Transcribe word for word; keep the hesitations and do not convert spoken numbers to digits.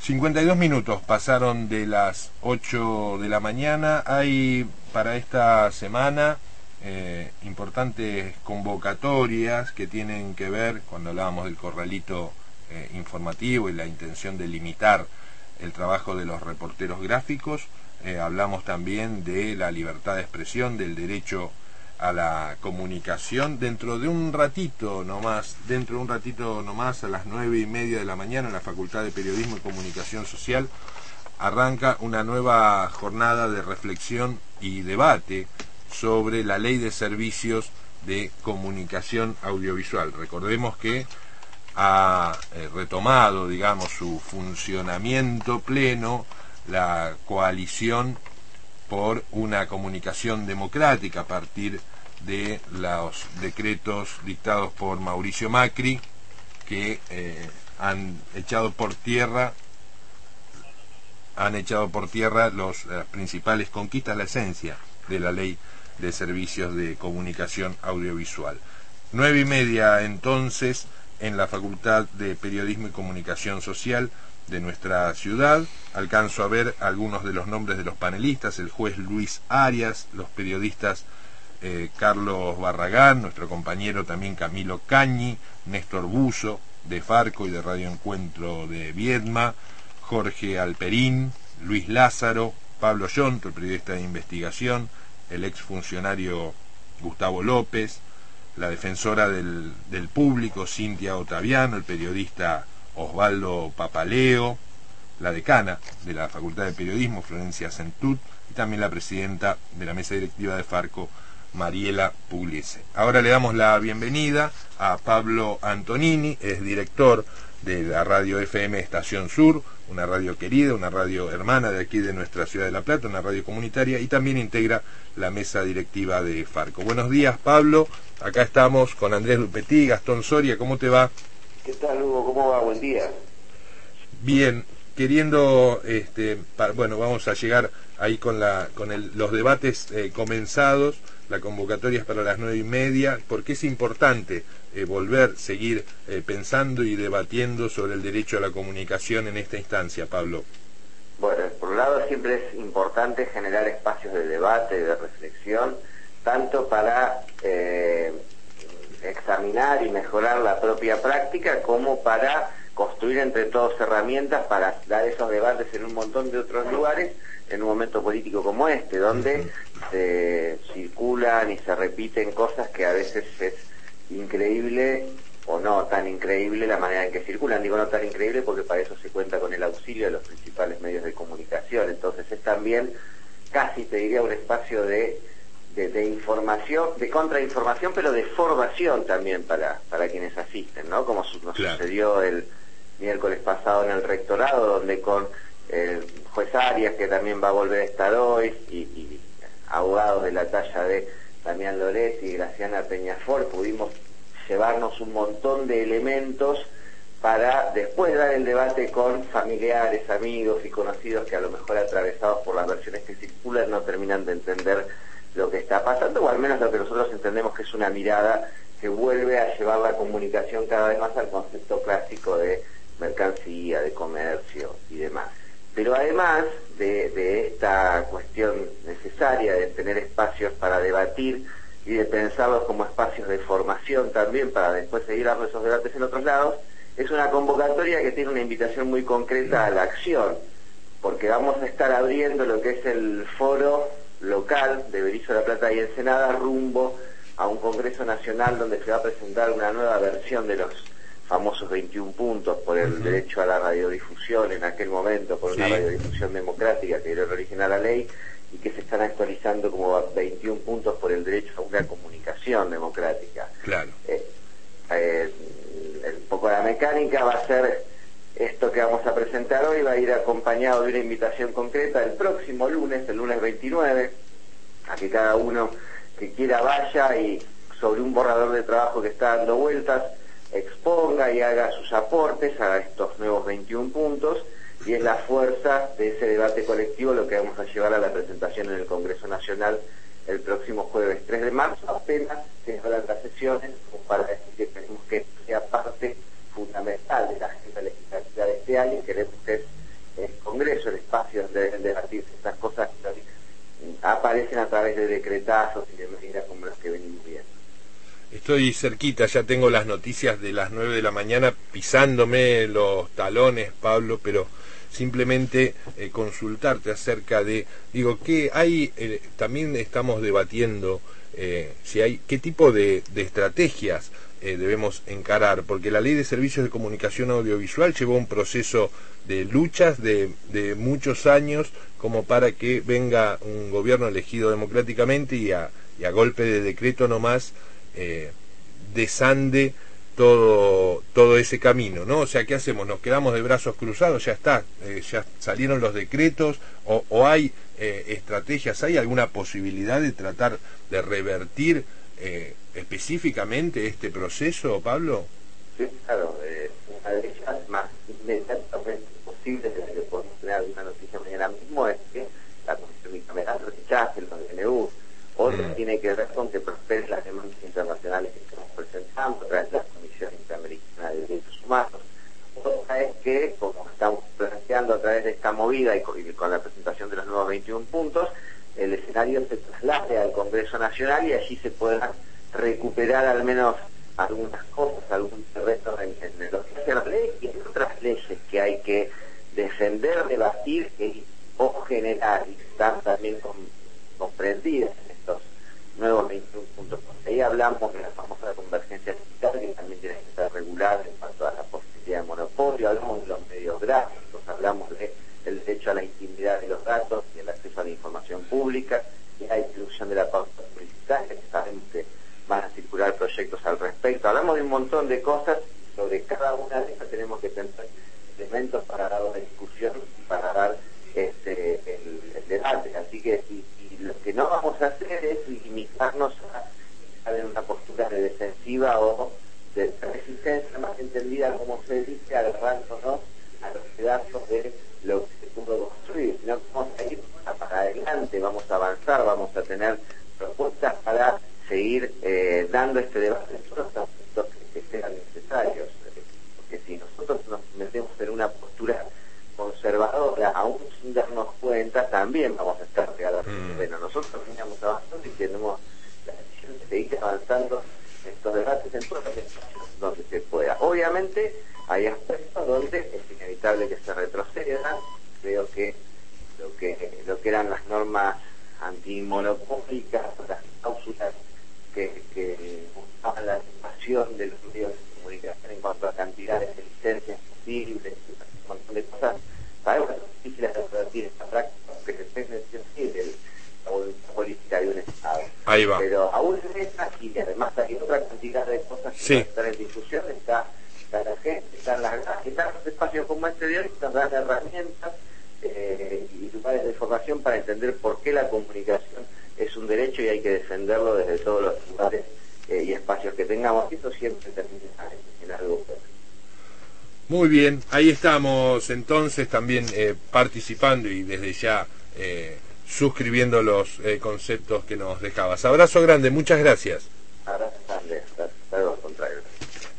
cincuenta y dos minutos pasaron de las ocho de la mañana. Hay para esta semana eh, importantes convocatorias que tienen que ver, cuando hablábamos del corralito eh, informativo y la intención de limitar el trabajo de los reporteros gráficos, eh, hablamos también de la libertad de expresión, del derecho a la comunicación. Dentro de un ratito nomás, dentro de un ratito nomás, a las nueve y media de la mañana, en la Facultad de Periodismo y Comunicación Social, arranca una nueva jornada de reflexión y debate sobre la Ley de Servicios de Comunicación Audiovisual. Recordemos que ha eh, retomado, digamos, su funcionamiento pleno la coalición por una comunicación democrática a partir de los decretos dictados por Mauricio Macri, que eh, han echado por tierra han echado por tierra los, las principales conquistas, la esencia de la Ley de Servicios de Comunicación Audiovisual. Nueve y media entonces en la Facultad de Periodismo y Comunicación Social de nuestra ciudad. Alcanzo a ver algunos de los nombres de los panelistas: el juez Luis Arias, los periodistas eh, Carlos Barragán, nuestro compañero también Camilo Cañi, Néstor Buzo de Farco y de Radio Encuentro de Viedma, Jorge Alperín, Luis Lázaro, Pablo Yonto, el periodista de investigación, el exfuncionario Gustavo López, la defensora del, del público Cintia Otaviano, el periodista Osvaldo Papaleo, la decana de la Facultad de Periodismo, Florencia Centut, y también la presidenta de la mesa directiva de Farco, Mariela Pugliese. Ahora le damos la bienvenida a Pablo Antonini, es director de la radio F M Estación Sur, una radio querida, una radio hermana de aquí de nuestra ciudad de La Plata, una radio comunitaria, y también integra la mesa directiva de Farco. Buenos días, Pablo. Acá estamos con Andrés Lupetí, Gastón Soria. ¿Cómo te va? ¿Qué tal, Hugo? ¿Cómo va? Buen día. Bien, queriendo, este, para, bueno, vamos a llegar ahí con la, con el, los debates eh, comenzados. La convocatoria es para las nueve y media, porque es importante eh, volver, seguir eh, pensando y debatiendo sobre el derecho a la comunicación en esta instancia, Pablo. Bueno, por un lado siempre es importante generar espacios de debate, de reflexión, tanto para eh, examinar y mejorar la propia práctica, como para construir entre todos herramientas para dar esos debates en un montón de otros lugares, en un momento político como este, donde se circulan y se repiten cosas que a veces es increíble o no tan increíble la manera en que circulan. Digo no tan increíble porque para eso se cuenta con el auxilio de los principales medios de comunicación. Entonces es también, casi te diría, un espacio de, de, de información, de contrainformación, pero de formación también para, para quienes asisten, ¿no? Como su, nos claro. sucedió el miércoles pasado en el rectorado, donde con el juez Arias, que también va a volver a estar hoy, y, y abogados de la talla de Damián Loretti y Graciana Peñafort, pudimos llevarnos un montón de elementos para después dar el debate con familiares, amigos y conocidos que a lo mejor, atravesados por las versiones que circulan, no terminan de entender lo que está pasando, o al menos lo que nosotros entendemos que es una mirada que vuelve a llevar la comunicación cada vez más al concepto clásico de mercancía, de comercio y demás. Pero además de, de esta cuestión necesaria de tener espacios para debatir y de pensarlos como espacios de formación también, para después seguir dando esos debates en otros lados, es una convocatoria que tiene una invitación muy concreta a la acción, porque vamos a estar abriendo lo que es el foro local de Berisso, La Plata y Ensenada, rumbo a un Congreso Nacional donde se va a presentar una nueva versión de los famosos veintiún puntos por el uh-huh. derecho a la radiodifusión, en aquel momento por sí. una radiodifusión democrática que era el original a la ley, y que se están actualizando como veintiún puntos por el derecho a una comunicación democrática. Claro. Eh, eh, un poco la mecánica va a ser esto que vamos a presentar hoy, va a ir acompañado de una invitación concreta el próximo lunes, el lunes veintinueve, a que cada uno que quiera vaya y sobre un borrador de trabajo que está dando vueltas, exponga y haga sus aportes a estos nuevos veintiún puntos, y es la fuerza de ese debate colectivo lo que vamos a llevar a la presentación en el Congreso Nacional el próximo jueves tres de marzo, apenas se hablan las sesiones, para decir que queremos que sea parte fundamental de la agenda legislativa de este año, queremos que es Congreso el espacio donde deben debatirse estas cosas que aparecen a través de decretazos y de medidas como las que venimos viendo. Estoy cerquita, ya tengo las noticias de las nueve de la mañana pisándome los talones, Pablo, pero simplemente eh, consultarte acerca de, digo, ¿qué hay? Eh, también estamos debatiendo eh, si hay, qué tipo de, de estrategias eh, debemos encarar, porque la Ley de Servicios de Comunicación Audiovisual llevó un proceso de luchas de, de muchos años como para que venga un gobierno elegido democráticamente y a, y a golpe de decreto nomás eh, desande todo todo ese camino, ¿no? O sea, ¿qué hacemos? ¿Nos quedamos de brazos cruzados? Ya está, eh, ya salieron los decretos, o, o hay eh, estrategias, ¿hay alguna posibilidad de tratar de revertir eh, específicamente este proceso, Pablo? Sí, claro, eh, una de ellas más inmediatamente posible, desde que podemos tener alguna noticia mañana mismo, es que la Comisión Bicameral rechace los D N U. Otra mm. tiene que ver con que prosperen las demandas internacionales que estamos presentando a través de la Comisión Interamericana de Derechos Humanos. Otra es que, como estamos planteando a través de esta movida y con, y con la presentación de los nuevos veintiún puntos, el escenario se traslade al Congreso Nacional y allí se puedan recuperar al menos algunas cosas, algún terreno en, en lo que hace la ley y en otras leyes que hay que defender, debatir y, o generar, y están también con, comprendidas en estos nuevos veintiún puntos. Ahí hablamos de la famosa convergencia digital, que también tiene que ser regulada en cuanto a la posibilidad de monopolio, hablamos de los medios gráficos, hablamos de el derecho a la intimidad de los datos y el acceso a la información pública, y la distribución de la pauta publicitaria, que sabemos que van a circular proyectos al respecto. Hablamos de un montón de cosas, sobre cada una de ellas tenemos que tener elementos para dar una discusión y para dar este, el, el debate. Así que y, y lo que no vamos a hacer es limitarnos a estar en una postura de defensiva o de resistencia, más entendida como se dice, agarrándonos a los pedazos de lo que se pudo construir, sino que vamos a ir para adelante, vamos a avanzar, vamos a tener propuestas para seguir eh, dando este debate en todos los aspectos que, que sean necesarios, porque si nosotros nos metemos en una postura conservadora, aún sin darnos cuenta, también vamos a estar pegados. Mm. Bueno, nosotros veníamos avanzando y tenemos la decisión de seguir avanzando en estos debates en todos los espacios donde se pueda. Obviamente hay aspectos donde es inevitable que se retroceda. Creo que lo que lo que eran las normas antimonopólicas, las cláusulas que, que buscaban la situación de los medios de comunicación en cuanto a cantidades de licencias posibles, un montón de cosas, sabemos que es difícil de revertir esta práctica, porque depende sí, de la voluntad política de un Estado. Ahí va. Pero aún en esta, y además hay otra cantidad de cosas que sí. están en discusión, está, está la gente, están las están los espacios como este de hoy, están las herramientas eh, y lugares de formación para entender por qué la comunicación es un derecho y hay que defenderlo desde todos los lugares eh, y espacios que tengamos. Esto siempre termina en, en algo bueno. Muy bien, ahí estamos entonces también eh, participando y desde ya eh, suscribiendo los eh, conceptos que nos dejabas. Abrazo grande, muchas gracias. Abrazo grande.